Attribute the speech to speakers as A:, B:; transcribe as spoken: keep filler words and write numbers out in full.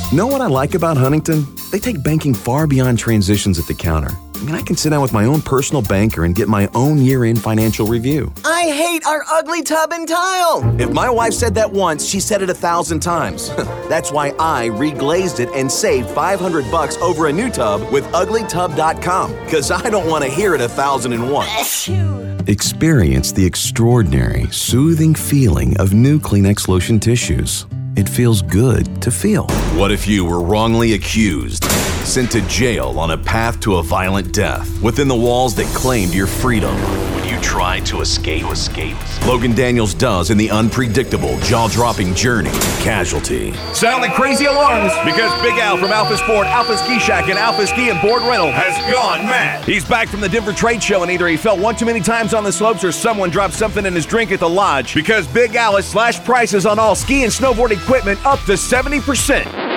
A: Know what I like about Huntington? They take banking far beyond transitions at the counter. I mean, I can sit down with my own personal banker and get my own year-end financial review.
B: I hate our ugly tub and tile.
C: If my wife said that once, she said it a thousand times. That's why I reglazed it and saved five hundred bucks over a new tub with ugly tub dot com. Because I don't want to hear it a thousand and one.
A: Experience the extraordinary, soothing feeling of new Kleenex lotion tissues. It feels good to feel.
D: What if you were wrongly accused, sent to jail on a path to a violent death, within the walls that claimed your freedom? When you tried to escape, escape. Logan Daniels does in the unpredictable, jaw-dropping journey, Casualty.
E: Sound the crazy alarms because Big Al from Alpha Sport, Alpha Ski Shack, and Alpha Ski and Board Rental has gone mad. He's back from the Denver Trade Show, and either he fell one too many times on the slopes or someone dropped something in his drink at the lodge because Big Al has slashed prices on all ski and snowboard equipment up to seventy percent.